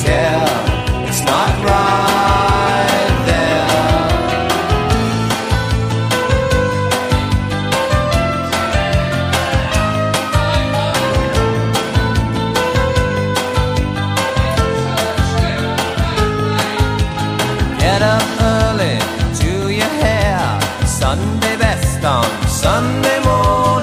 care. It's not right there. Get up early, do your hair, Sunday best on Sunday morning.